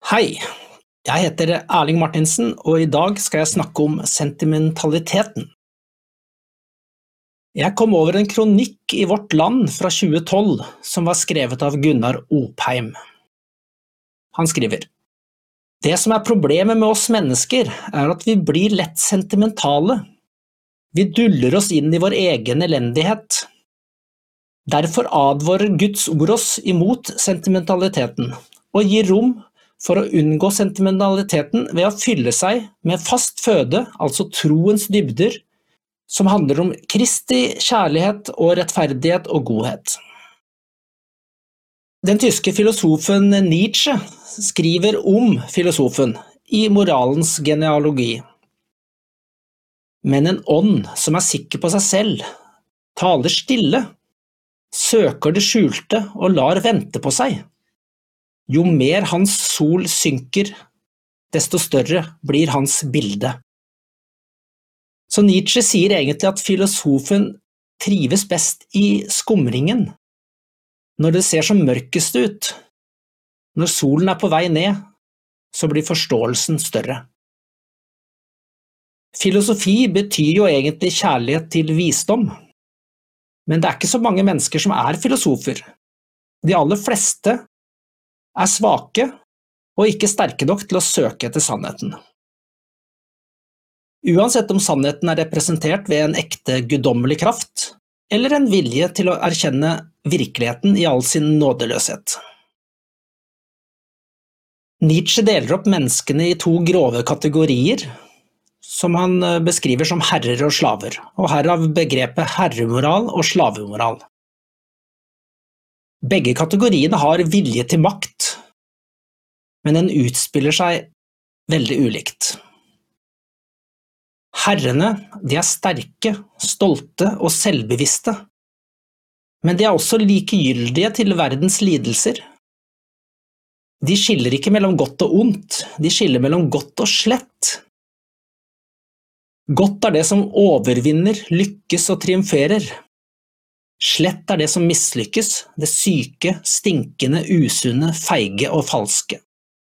Hei, jeg heter Erling Martinsen, og i dag skal jeg snakke om sentimentaliteten. Jeg kom over en kronikk i Vårt Land fra 2012 som var skrevet av Gunnar Opheim. Han skriver: Det som er problemet med oss mennesker er at vi blir lett sentimentale. Vi duller oss inn i vår egen elendighet. Derfor advarer Guds ord oss imot sentimentaliteten, og gir rom for å unngå sentimentaliteten ved å fylle seg med fast føde, altså troens dybder, som handler om Kristi kjærlighet og rettferdighet og godhet. Den tyske filosofen Nietzsche skriver om filosofen i Moralens genealogi. Men en ånd som er sikker på seg selv, taler stille, søker det skjulte og lar vente på seg. Jo mer hans sol synker, desto større blir hans bilde. Så Nietzsche sier egentlig at filosofen trives best i skumringen, når det ser som mørkest ut. Når solen er på vei ned, så blir forståelsen større. Filosofi betyr jo egentlig kjærlighet til visdom, men det er ikke så mange mennesker som er filosofer. De aller fleste er svake og ikke sterke nok til å søke etter sannheten. Uansett om sannheten er representert ved en ekte guddommelig kraft, eller en vilje til å erkjenne virkeligheten i all sin nådeløshet. Nietzsche deler opp menneskene i to grove kategorier, som han beskriver som herrer og slaver, og herav begrepet herremoral og slavemoral. Begge kategoriene har vilje til makt, men den utspiller seg veldig ulikt. Herrene, de er sterke, stolte og selvbevisste, men de er også likegyldige til verdens lidelser. De skiller ikke mellom godt og ondt, de skiller mellom godt og slett. Godt er det som overvinner, lykkes og triumferer. Slett er det som mislykkes, det syke, stinkende, usunne, feige og falske.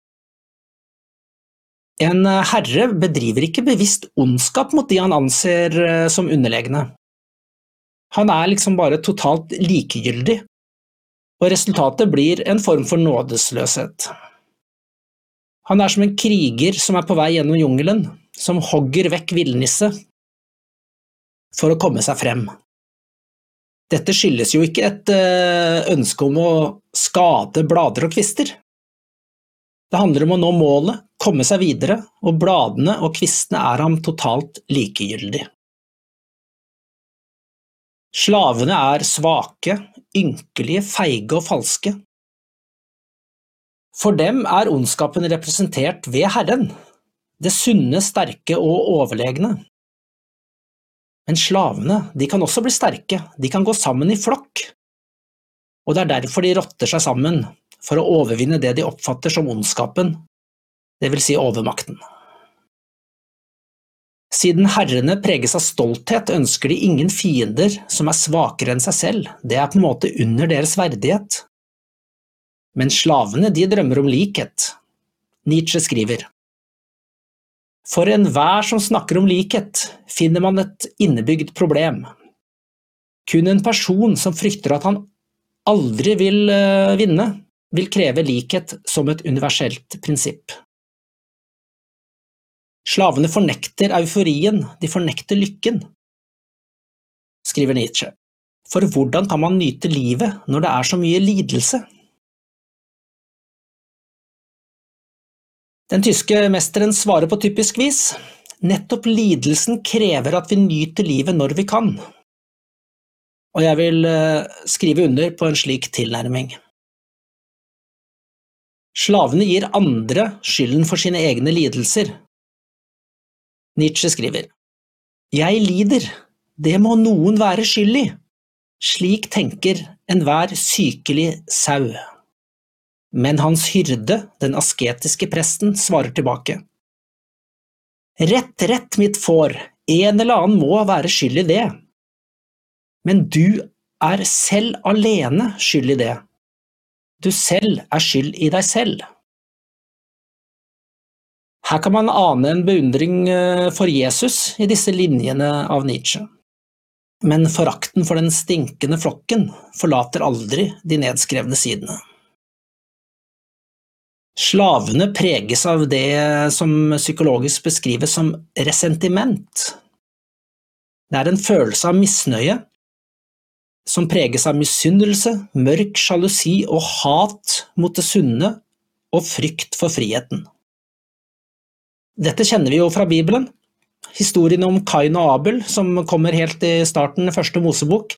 En herre bedriver ikke bevisst ondskap mot de han anser som underlegne. Han er liksom bare totalt likegyldig, og resultatet blir en form for nådesløshet. Han er som en kriger som er på vei gjennom jungelen, som hogger vekk villnisse for å komme seg frem. Dette skyldes jo ikke et ønske om å skade blader og kvister. Det handler om å nå målet, komme seg videre, og bladene og kvistene er ham totalt likegyldig. Slavene er svake, ynkelige, feige og falske. For dem er ondskapen representert ved Herren, det sunne, sterke og overlegne. Men slavene, de kan også bli sterke, de kan gå sammen i flokk. Og det er derfor de rotter seg sammen, for å overvinne det de oppfatter som ondskapen, det vil si overmakten. Siden herrene preges av stolthet, ønsker de ingen fiender som er svakere enn seg selv, det er på en måte under deres verdighet. Men slavene, de drømmer om likhet. Nietzsche skriver: For enhver som snakker om likhet, finner man et innebygd problem. Kun en person som frykter at han aldri vil vinne, vil kreve likhet som et universelt prinsipp. Slavene fornekter euforien, de fornekter lykken, skriver Nietzsche. For hvordan kan man nyte livet når det er så mye lidelse? Den tyske mesteren svarer på typisk vis: nettopp lidelsen krever at vi nyter livet når vi kan. Og jeg vil skrive under på en slik tilnærming. Slavene gir andre skylden for sine egne lidelser. Nietzsche skriver: Jeg lider, det må noen være skyld i. Slik tenker enhver sykelig sau. Men hans hyrde, den asketiske presten, svarer tilbake: Rett, mitt får, en eller annen må være skyld i det. Men du er selv alene skyld i det. Du selv er skyld i deg selv. Her kan man ane en beundring for Jesus i disse linjene av Nietzsche. Men forakten for den stinkende flokken forlater aldri de nedskrevne sidene. Slavene preges av det som psykologisk beskrives som resentiment. Det er en følelse av misnøye, som preges av misunnelse, mørk sjalusi og hat mot det sunne og frykt for friheten. Dette kjenner vi jo fra Bibelen. Historien om Kain og Abel, som kommer helt i starten i første Mosebok.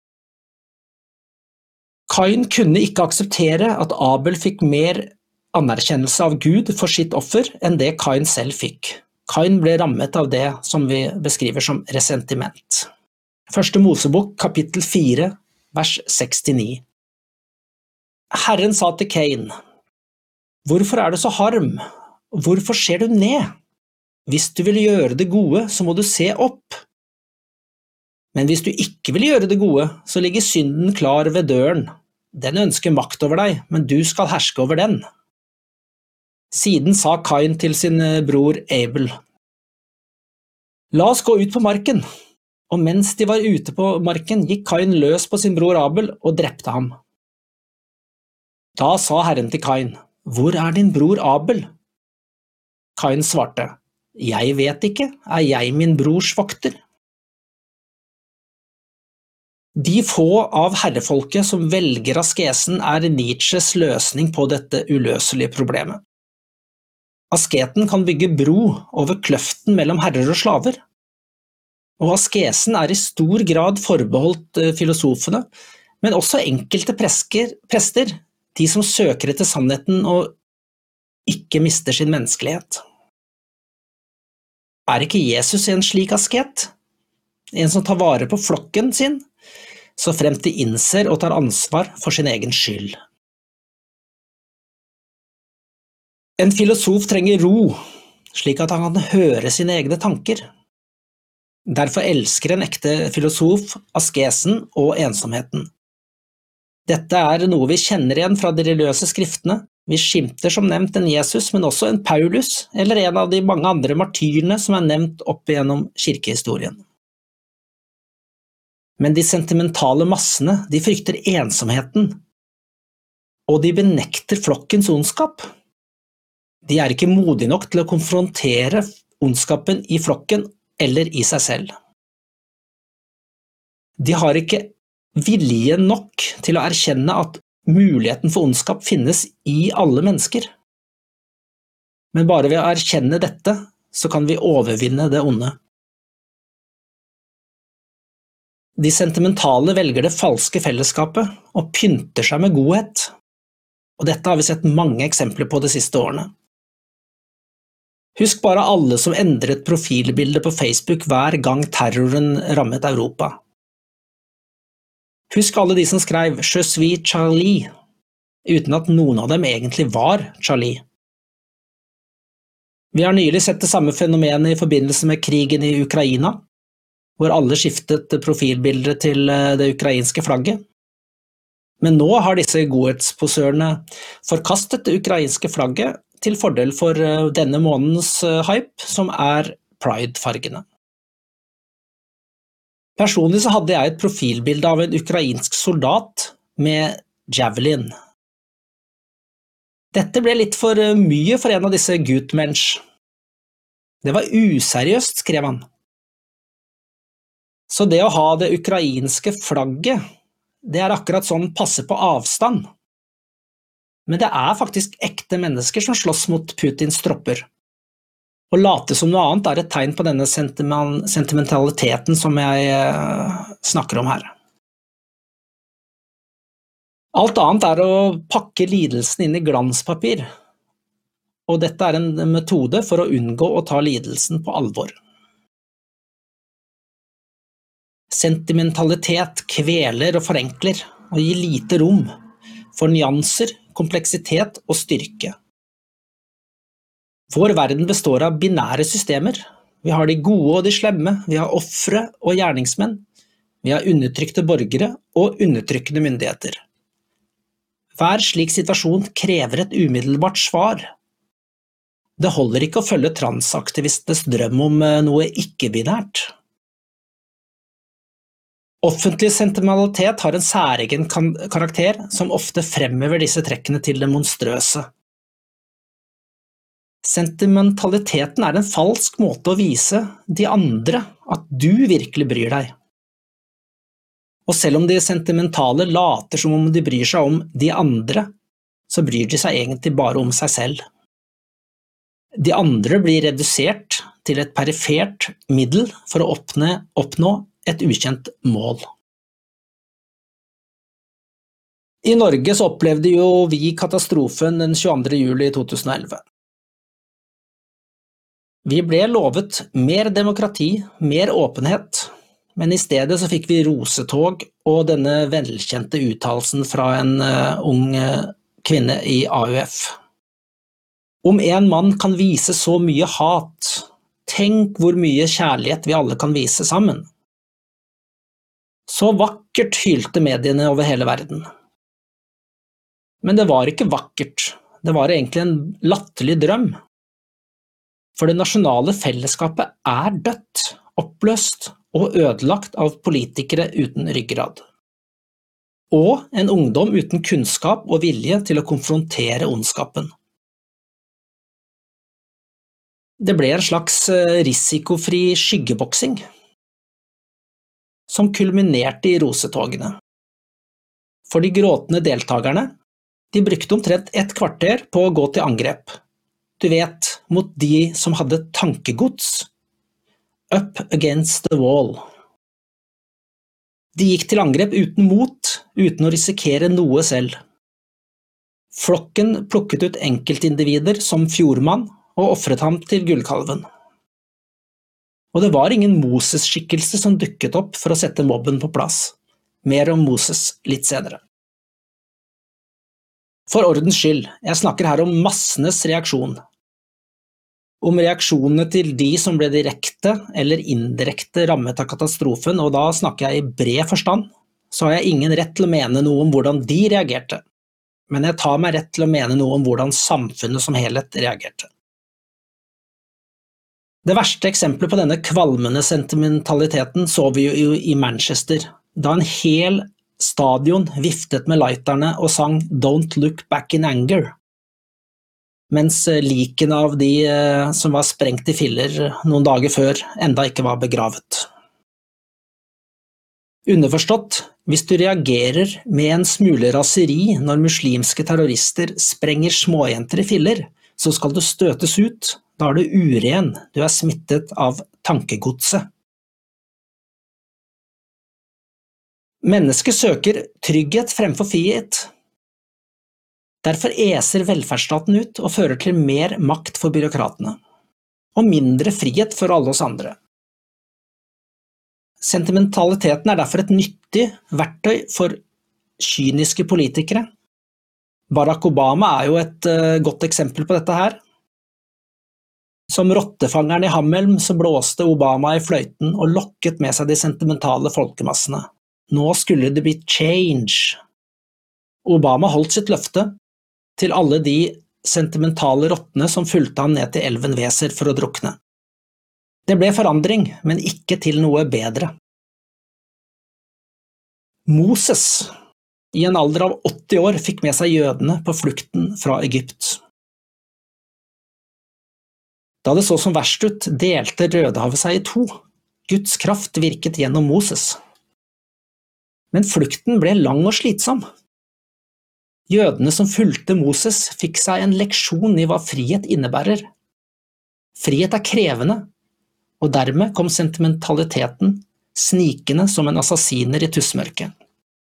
Kain kunne ikke akseptere at Abel fikk mer anerkjennelse av Gud for sitt offer enn det Kain selv fikk. Kain ble rammet av det som vi beskriver som resentiment. Første Mosebok, kapittel 4, vers 69. Herren sa til Kain, «Hvorfor er du så harm? Hvorfor ser du ned? Hvis du vil gjøre det gode, så må du se opp. Men hvis du ikke vil gjøre det gode, så ligger synden klar ved døren. Den ønsker makt over deg, men du skal herske over den.» Siden sa Kain til sin bror Abel, «La oss gå ut på marken.» Og mens de var ute på marken, gikk Kain løs på sin bror Abel og drepte ham. Da sa Herren til Kain, «Hvor er din bror Abel?» Kain svarte, «Jeg vet ikke, er jeg min brors vokter?» De få av herrefolket som velger askesen er Nietzsches løsning på dette uløselige problemet. Asketen kan bygge bro over kløften mellom herrer og slaver. Og askesen er i stor grad forbeholdt filosofene, men også enkelte prester, de som søker etter sannheten og ikke mister sin menneskelighet. Er ikke Jesus en slik asket? En som tar vare på flokken sin, så fremt de innser og tar ansvar for sin egen skyld. En filosof trenger ro, slik at han kan høre sine egne tanker. Derfor elsker en ekte filosof askesen og ensomheten. Dette er noe vi kjenner igjen fra de religiøse skriftene. Vi skimter som nevnt en Jesus, men også en Paulus, eller en av de mange andre martyrene som er nevnt opp igjennom kirkehistorien. Men de sentimentale massene, de frykter ensomheten, og de benekter flokkens ondskap. De er ikke modige nok til å konfrontere ondskapen i flokken eller i seg selv. De har ikke vilje nok til å erkjenne at muligheten for ondskap finnes i alle mennesker. Men bare ved å erkjenne dette, så kan vi overvinne det onde. De sentimentale velger det falske fellesskapet og pynter seg med godhet. Og dette har vi sett mange eksempler på de siste årene. Husk bare alle som endret profilbildet på Facebook hver gang terroren rammet Europa. Husk alle de som skrev «Je suis Charlie», uten at noen av dem egentlig var Charlie. Vi har nylig sett det samme fenomenet i forbindelse med krigen i Ukraina, hvor alle skiftet profilbildet til det ukrainske flagget. Men nå har disse godhetsposørene forkastet det ukrainske flagget til fordel for denne månedens hype, som er Pride-fargene. Personlig så hadde jeg et profilbilde av en ukrainsk soldat med javelin. Dette ble litt for mye for en av disse Gutmensch. Det var useriøst, skrev han. Så det å ha det ukrainske flagget, det er akkurat sånn passe på avstand. Men det er faktisk ekte mennesker som slåss mot Putins tropper. Å late som noe annet er et tegn på denne sentimentaliteten som jeg snakker om her. Alt annet er å pakke lidelsen inn i glanspapir, og dette er en metode for å unngå å ta lidelsen på alvor. Sentimentalitet kveler og forenkler, og gir lite rom for nyanser, kompleksitet og styrke. Vår verden består av binære systemer. Vi har de gode og de slemme, vi har ofre og gjerningsmenn, vi har undertrykte borgere og undertrykkende myndigheter. Hver slik situasjon krever et umiddelbart svar. Det holder ikke å følge transaktivistenes drøm om noe ikke-binært. Offentlig sentimentalitet har en særegen karakter som ofte fremhever disse trekkene til det monstrøse. Sentimentaliteten er en falsk måte å vise de andre at du virkelig bryr deg. Og selv om de sentimentale later som om de bryr seg om de andre, så bryr de seg egentlig bare om seg selv. De andre blir redusert til et perifert middel for å oppnå et ukjent mål. I Norge så opplevde jo vi katastrofen den 22. juli 2011. Vi ble lovet mer demokrati, mer åpenhet, men i stedet så fikk vi rosetog og denne velkjente uttalelsen fra en ung kvinne i AUF. Om en mann kan vise så mye hat, tenk hvor mye kjærlighet vi alle kan vise sammen. Så vakkert hylte mediene over hele verden. Men det var ikke vakkert, det var egentlig en latterlig drøm. For det nasjonale fellesskapet er dødt, oppløst og ødelagt av politikere uten ryggrad. Og en ungdom uten kunnskap og vilje til å konfrontere ondskapen. Det ble en slags risikofri skyggeboksing, som kulminerte i rosetogene. For de gråtende deltagerne, de brukte omtrent et kvarter på å gå til angrep. Du vet, mot de som hadde tankegods. Up against the wall. De gikk til angrep uten mot, uten å risikere noe selv. Flokken plukket ut enkeltindivider som fjordmann, og offret ham til gullkalven. Og det var ingen Moses-skikkelse som dukket opp for å sette mobben på plass. Mer om Moses litt senere. For ordens skyld, jeg snakker her om massenes reaksjon. Om reaksjonene til de som ble direkte eller indirekte rammet av katastrofen, og da snakker jeg i bred forstand, så har jeg ingen rett til å mene noe om hvordan de reagerte. Men jeg tar meg rett til å mene noe om hvordan samfunnet som helhet reagerte. Det verste eksempelet på denne kvalmende sentimentaliteten så vi jo i Manchester, da en hel stadion viftet med lighterne og sang «Don't look back in anger», mens liken av de som var sprengt i filler noen dager før enda ikke var begravet. Underforstått, hvis du reagerer med en smule raseri når muslimske terrorister sprenger småjenter i filler, så skal du støtes ut. Da er du uren, du er smittet av tankegodset. Mennesket søker trygghet fremfor frihet. Derfor eser velferdsstaten ut og fører til mer makt for byråkratene, og mindre frihet for alle oss andre. Sentimentaliteten er derfor et nyttig verktøy for kyniske politikere. Barack Obama er jo et godt eksempel på dette her. Som rottefangeren i Hamelm så blåste Obama i fløyten og lokket med seg de sentimentale folkemassene. Nå skulle det bli change. Obama holdt sitt løfte til alle de sentimentale rottene som fulgte han ned til elven Weser for å drukne. Det ble forandring, men ikke til noe bedre. Moses, i en alder av 80 år, fikk med seg jødene på flukten fra Egypt. Da det så som verst ut, delte Rødehavet seg i to. Guds kraft virket gjennom Moses. Men flukten ble lang og slitsom. Jødene som fulgte Moses fikk seg en leksjon i hva frihet innebærer. Frihet er krevende, og dermed kom sentimentaliteten snikende som en assassiner i tussmørket.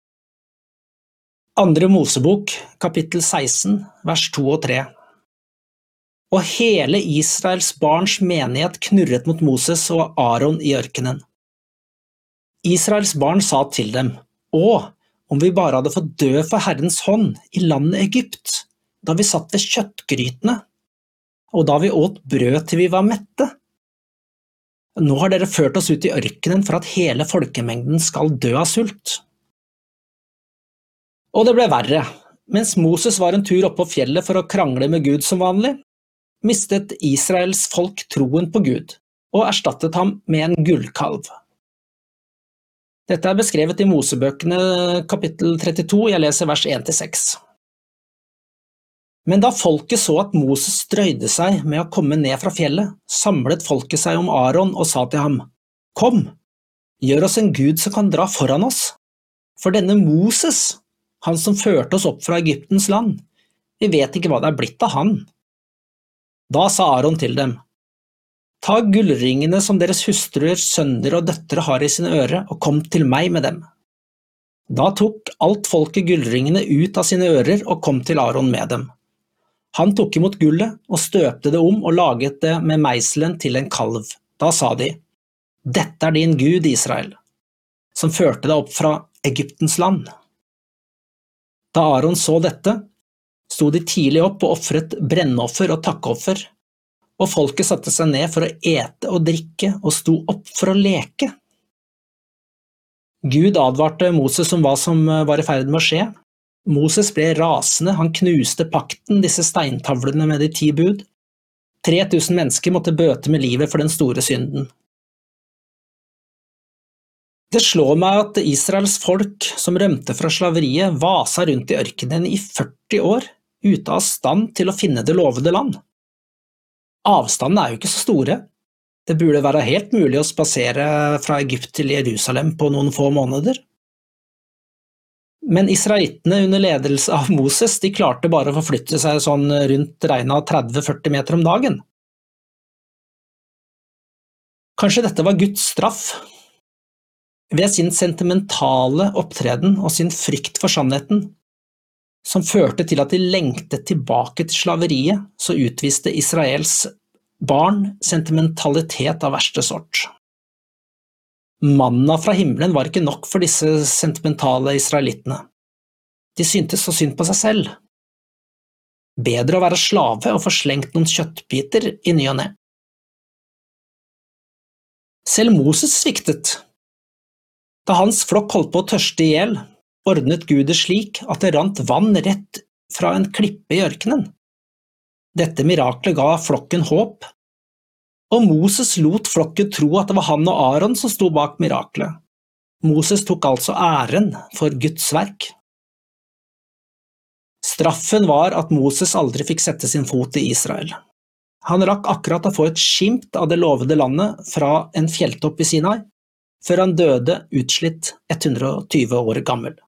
Andre Mosebok, kapittel 16, vers 2 og 3. Og hele Israels barns menighet knurret mot Moses og Aaron i ørkenen. Israels barn sa til dem, om vi bare hadde fått dø for Herrens hånd i landet Egypt, da vi satt ved kjøttgrytene, og da vi åt brød til vi var mette. Nå har dere ført oss ut i ørkenen for at hele folkemengden skal dø av sult. Og det ble verre. Mens Moses var en tur opp på fjellet for å krangle med Gud som vanlig, mistet Israels folk troen på Gud, og erstattet ham med en gullkalv. Dette er beskrevet i Mosebøkene kapittel 32, jeg leser vers 1-6. Men da folket så at Moses drøyde seg med å komme ned fra fjellet, samlet folket seg om Aaron og sa til ham, «Kom, gjør oss en Gud som kan dra foran oss, for denne Moses, han som førte oss opp fra Egyptens land, vi vet ikke hva det er blitt av han.» Da sa Aaron til dem, «Ta gullringene som deres hustruer, sønner og døtre har i sine ører, og kom til meg med dem.» Da tok alt folket gullringene ut av sine ører og kom til Aaron med dem. Han tok imot gullet og støpte det om og laget det med meiselen til en kalv. Da sa de, «Dette er din Gud, Israel, som førte deg opp fra Egyptens land.» Da Aaron så dette, sto de tidlig opp og offret brennoffer og takkoffer, og folket satte seg ned for å ete og drikke og sto opp for å leke. Gud advarte Moses om hva som var i ferd med å skje. Moses ble rasende, han knuste pakten, disse steintavlene med de 10 bud. 3000 mennesker måtte bøte med livet for den store synden. Det slår meg at Israels folk som rømte fra slaveriet vasa rundt i ørkenen i 40 år, ute av stand til å finne det lovede land. Avstanden er jo ikke så store. Det burde være helt mulig å spasere fra Egypt til Jerusalem på noen få måneder. Men israelittene under ledelse av Moses, de klarte bare å forflytte seg sånn rundt regnet 30-40 meter om dagen. Kanskje dette var Guds straff? Ved sin sentimentale opptreden og sin frykt for sannheten, som førte til at de lengtet tilbake til slaveriet, så utviste Israels barn sentimentalitet av verste sort. Manna fra himmelen var ikke nok for disse sentimentale israelittene. De syntes så synd på seg selv. Bedre å være slave og få slengt noen kjøttbiter i ny og ne. Selv Moses sviktet. Da hans flokk holdt på å tørste ihjel, ordnet Gud det slik at det rant vann rett fra en klippe i ørkenen. Dette miraklet ga flokken håp, og Moses lot flokken tro at det var han og Aaron som sto bak miraklet. Moses tok altså æren for Guds verk. Straffen var at Moses aldri fikk sette sin fot i Israel. Han rakk akkurat å få et skimt av det lovede landet fra en fjelltopp i Sinai, før han døde utslitt 120 år gammel.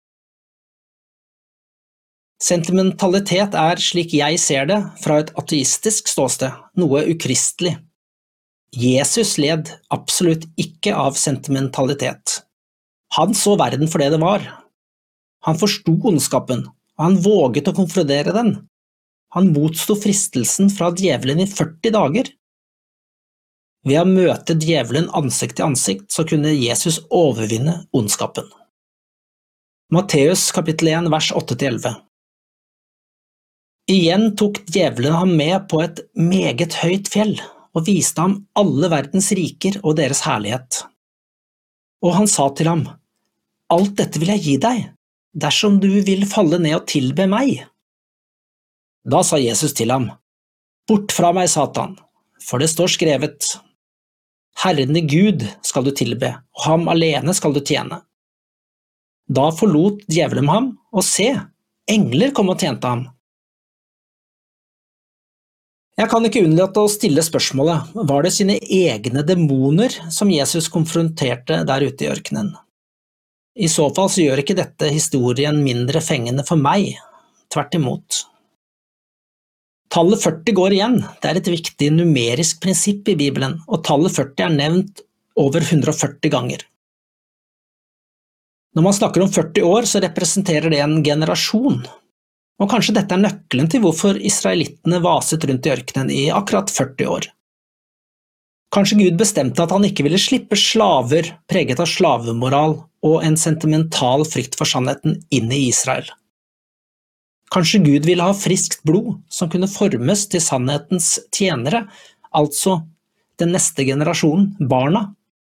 Sentimentalitet er, slik jeg ser det, fra et ateistisk ståsted, noe ukristelig. Jesus led absolutt ikke av sentimentalitet. Han så verden for det det var. Han forstod ondskapen, og han våget å konfrontere den. Han motsto fristelsen fra djevelen i 40 dager. Ved å møte djevelen ansikt til ansikt, så kunne Jesus overvinne ondskapen. Matteus kapittel 1, vers 8-11. Igjen tok djevelen ham med på et meget høyt fjell, og viste ham alle verdens riker og deres herlighet. Og han sa til ham, «Alt dette vil jeg gi deg, dersom du vil falle ned og tilbe meg.» Da sa Jesus til ham, «Bort fra meg, Satan, for det står skrevet, Herren din Gud skal du tilbe, og ham alene skal du tjene.» Da forlot djevelen ham, og se, engler kom og tjente ham. Jeg kan ikke unnlate å stille spørsmålet, var det sine egne demoner som Jesus konfronterte der ute i ørkenen? I så fall så gjør ikke dette historien mindre fengende for meg, tvert imot. Tallet 40 går igjen, det er et viktig numerisk prinsipp i Bibelen, og tallet 40 er nevnt over 140 ganger. Når man snakker om 40 år, så representerer det en generasjon. Og kanskje dette er nøkkelen til hvorfor israelittene vaset rundt i ørkenen i akkurat 40 år. Kanskje Gud bestemte at han ikke ville slippe slaver preget av slavemoral og en sentimental frykt for sannheten inn i Israel. Kanskje Gud ville ha friskt blod som kunne formes til sannhetens tjenere, altså den neste generasjonen, barna.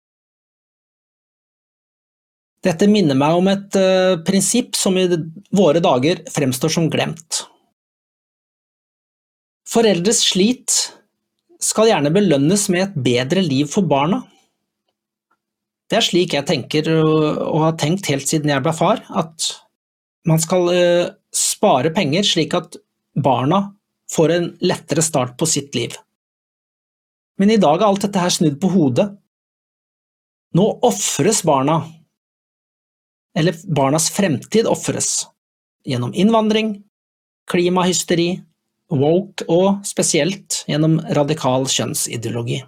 Dette minner meg om et prinsipp som i våre dager fremstår som glemt. Foreldres slit skal gjerne belønnes med et bedre liv for barna. Det slik jeg tenker og har tenkt helt siden jeg ble far, at man skal spare penger slik at barna får en lettere start på sitt liv. Men i dag er alt dette her snudd på hodet. Nå offres barna, eller barnas fremtid offres, gjennom innvandring, klimahysteri, woke og spesielt gjennom radikal kjønnsideologi.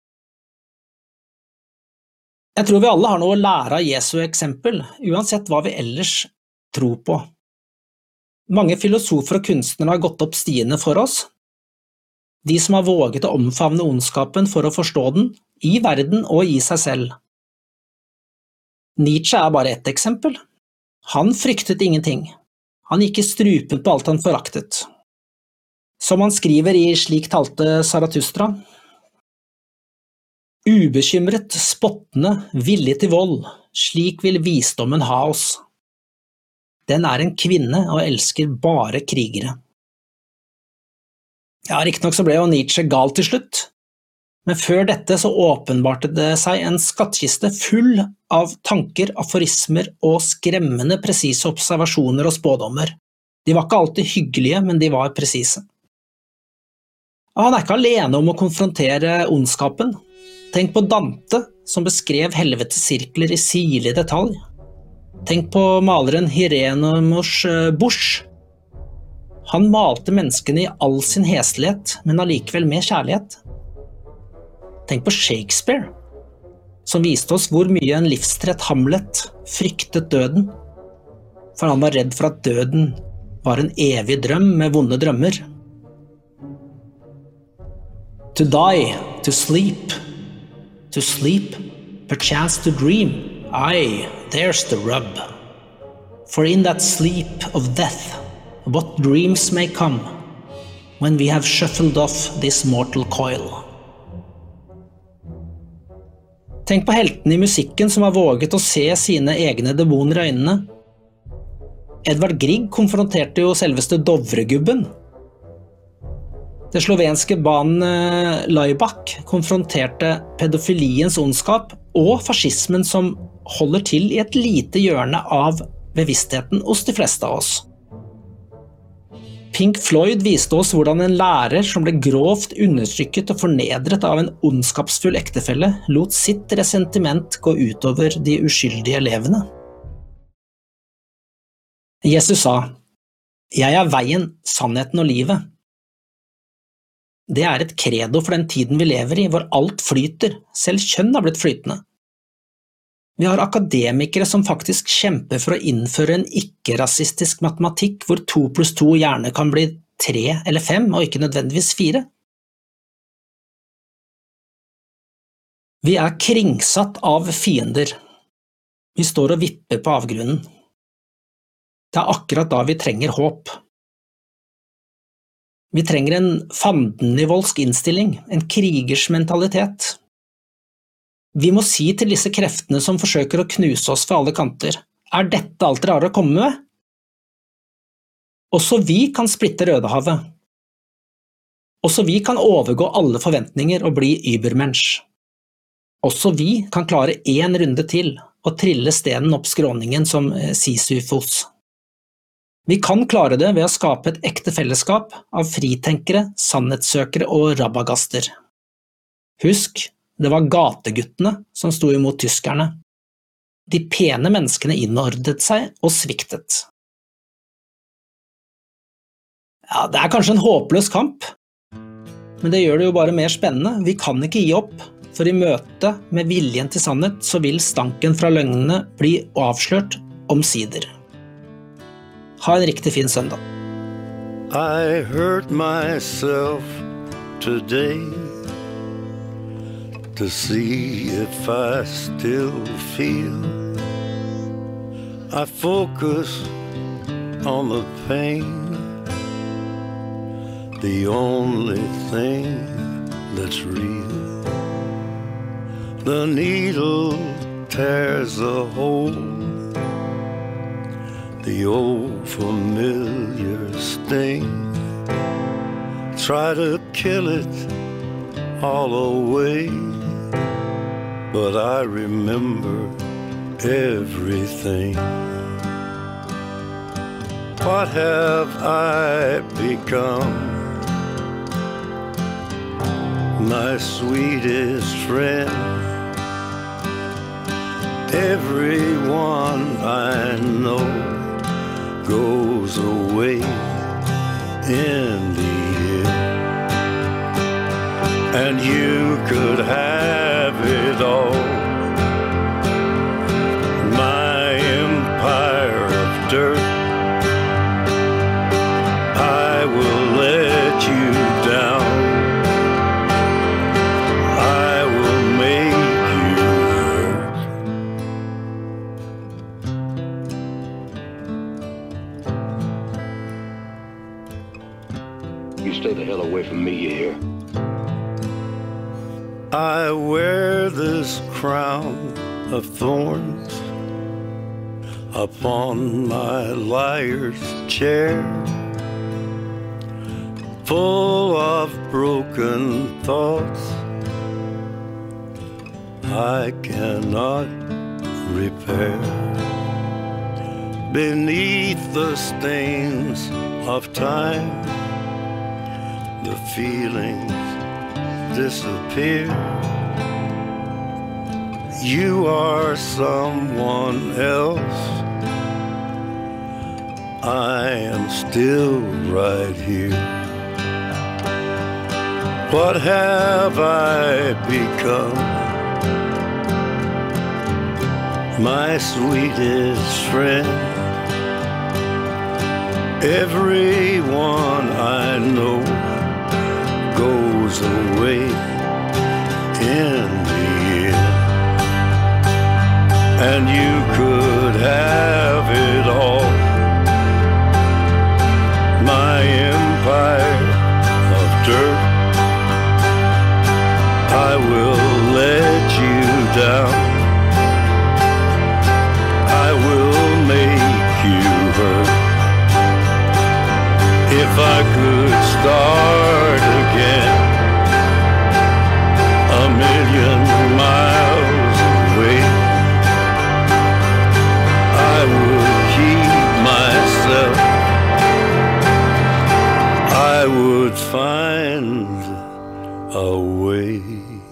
Jeg tror vi alle har noe å lære av Jesu eksempel, uansett hva vi ellers tror på. Mange filosofer og kunstnere har gått opp stiene for oss. De som har våget å omfavne ondskapen for å forstå den, i verden og i seg selv. Nietzsche er bare ett eksempel. Han fryktet ingenting. Han gikk i strupen på alt han foraktet. Som han skriver i Slik talte Zarathustra: ubekymret, spottende, villig til vold, slik vil visdommen ha oss. Den er en kvinne og elsker bare krigere. Ja, riktignok så ble jo Nietzsche gal til slutt, men før dette så åpenbarte det seg en skattkiste full av tanker, aforismer og skremmende presise observasjoner og spådommer. De var ikke alltid hyggelige, men de var presise. Han er ikke alene om å konfrontere ondskapen. Tenk på Dante, som beskrev helvetes sirkler i sirlig detalj. Tenk på maleren Hieronymus Bosch. Han malte menneskene i all sin heslighet, men allikevel med kjærlighet. Tenk på Shakespeare, som viste oss hvor mye en livstrett Hamlet fryktet døden, for han var redd for at døden var en evig drøm med vonde drømmer. To die, to sleep, perchance to dream, aye, there's the rub. For in that sleep of death, what dreams may come, when we have shuffled off this mortal coil. Tenk på heltene i musikken som har våget å se sine egne demoner i øynene. Edvard Grieg konfronterte jo selveste Dovregubben. Det slovenske bandet Laibach konfronterte pedofiliens ondskap og fascismen som holder til i et lite hjørne av bevisstheten hos de fleste av oss. Pink Floyd viste oss hvordan en lærer som ble grovt undertrykket og fornedret av en ondskapsfull ektefelle, lot sitt resentiment gå utover de uskyldige elevene. Jesus sa: «Jeg er veien, sannheten og livet». Det er et credo for den tiden vi lever i, hvor alt flyter, selv kjønn har blitt flytende. Vi har akademikere som faktisk kjemper for å innføre en ikke-rasistisk matematikk hvor 2 + 2 gjerne kan bli 3 eller 5, og ikke nødvendigvis 4. Vi er kringsatt av fiender. Vi står og vipper på avgrunnen. Det er akkurat da vi trenger håp. Vi trenger en fandenivoldsk innstilling, en krigers mentalitet. Vi må si til disse kreftene som forsøker å knuse oss fra alle kanter: er dette alt dere har å komme med? Også vi kan splitte Rødehavet. Også vi kan overgå alle forventninger og bli Übermensch. Også vi kan klare en runde til og trille stenen opp skråningen som Sisyfos. Vi kan klare det ved å skape et ekte fellesskap av fritenkere, sannhetssøkere og rabagaster. Husk, det var gateguttene som sto imot tyskerne. De pene menneskene innordnet seg og sviktet. Ja, det er kanskje en håpløs kamp, men det gjør det jo bare mer spennende. Vi kan ikke gi opp, for i møte med viljen til sannhet så vil stanken fra løgnene bli avslørt omsider. Ha en riktig fin søndag. I hurt myself today to see if I still feel. I focus on the pain, the only thing that's real. The needle tears a hole, the old familiar sting try to kill it all away, but I remember everything. What have I become? My sweetest friend. Everyone I know goes away in the end, and you could have it all. My empire of dirt, I will let you down. I will make you hurt. You stay the hell away from me, you hear? I wear this crown of thorns upon my liar's chair, full of broken thoughts I cannot repair. Beneath the stains of time, the feelings disappear. You are someone else. I am still right here. What have I become? My sweetest friend. Everyone I know goes away in the end, and you could have it all. My empire of dirt, I will let you down. I will make you hurt. If I could start again, a million miles away, I would keep myself. I would find a way.